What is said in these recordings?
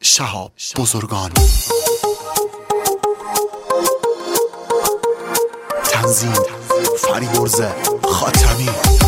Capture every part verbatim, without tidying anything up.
شهاب بزرگان. تنظیم فریبرز خاتمی.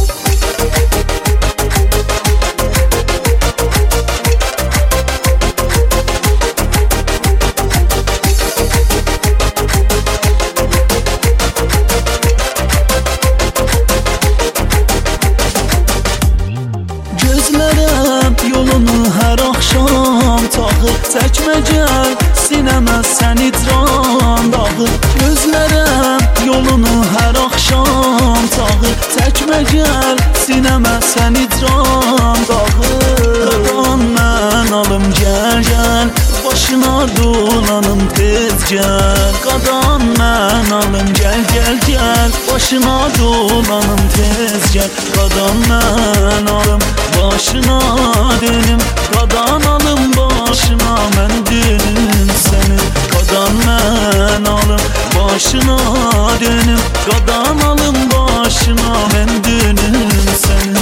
Gözlərəm yolunu hər axşam tağır, çəkmə gəl sinəmə səni can dağır. Gözlərəm yolunu hər axşam tağır, çəkmə gəl sinəmə səni can dağır. Qadan mən alım gəl gəl, başına dolanım tez gəl. Qadan mən alım gəl gəl gəl, başına dolanım tez gəl. Qadan mən alım başına denim, qadan alım başına mən denim səni. Qadan mən alım başına denim, qadan alım başına mən denim səni.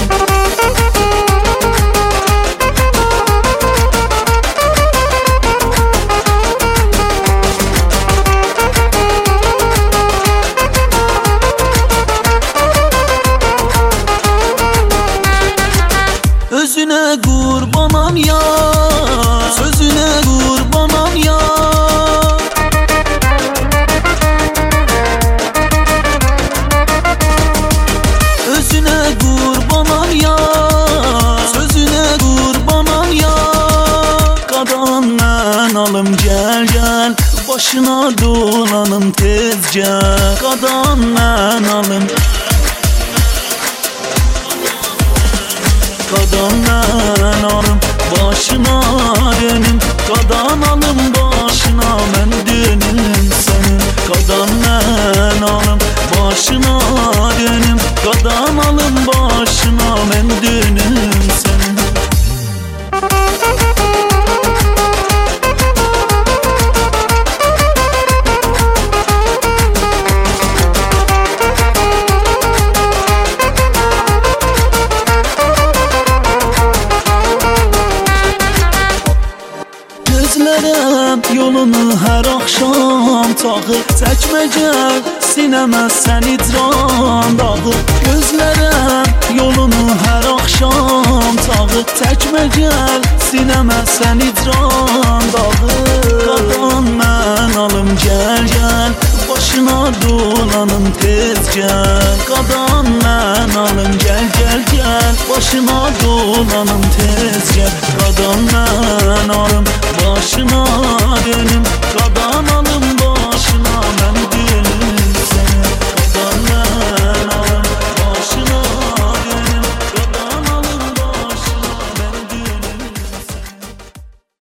Özüne kurbanam ya, sözüne kurbanam ya. Özüne kurbanam ya, sözüne kurbanam ya. Qadan mən alım gel gel, başına dolanım tez gel. Qadan mən alım, qadan mən alım başına denim, qadan alım başına mən denim sənin. Qadan mən alım başına denim, qadan alım başına mən denim sənin. Gözlərəm yolunu hər axşam tağır, çəkmə gəl sinəmə səni can dağır. Gözlərəm yolunu hər axşam tağır, çəkmə gəl sinəmə səni can dağır. Qadan mən alım gəl gəl, başına dolanım tez gəl. Qadan mən alım gəl gəl gəl, başına dolanım tez gəl. Qadan mən alım